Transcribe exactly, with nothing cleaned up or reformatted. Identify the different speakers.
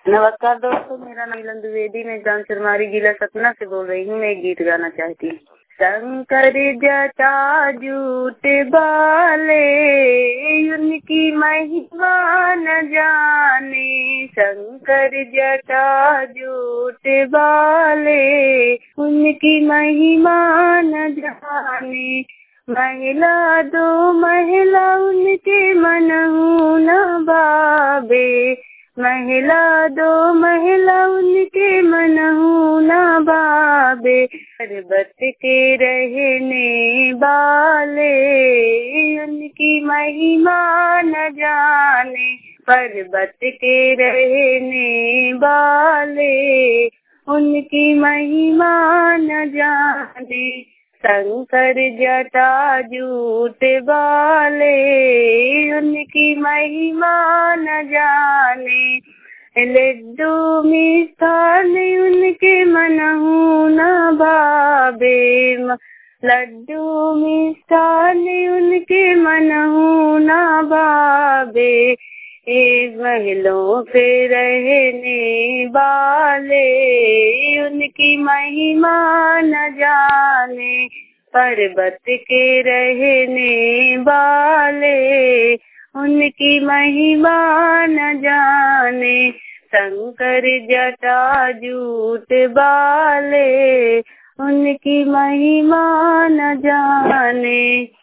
Speaker 1: नमस्कार दोस्तों, मेरा नाम नीलम द्विवेदी, मैं जान चरमारी जिला सतना से बोल रही हूँ। मैं एक गीत गाना चाहती हूँ। शंकर जटा जूट बाले, उनकी महिमा न जाने। शंकर जटा जूट बाले, उनकी महिमा न जाने। महिला दो महिला उनके मनहु न भावे। महिला दो महिला उनके मनहु न भावे। पर्वत के रहने वाले, उनकी महिमा न जाने। पर्वत के रहने वाले, उनकी महिमा न जाने। शंकर जटा जूट बाले, उनकी महिमा न जाने। लड्डू मिष्ठान उनके मनहु न भावे। लड्डू मिष्ठान उनके मनहु न भावे। एक महलों पे रहने वाले, उनकी महिमा न जाने। पर्वत के रहने वाले, उनकी महिमा न जाने। शंकर जटा जूट बाले, उनकी महिमा न जाने।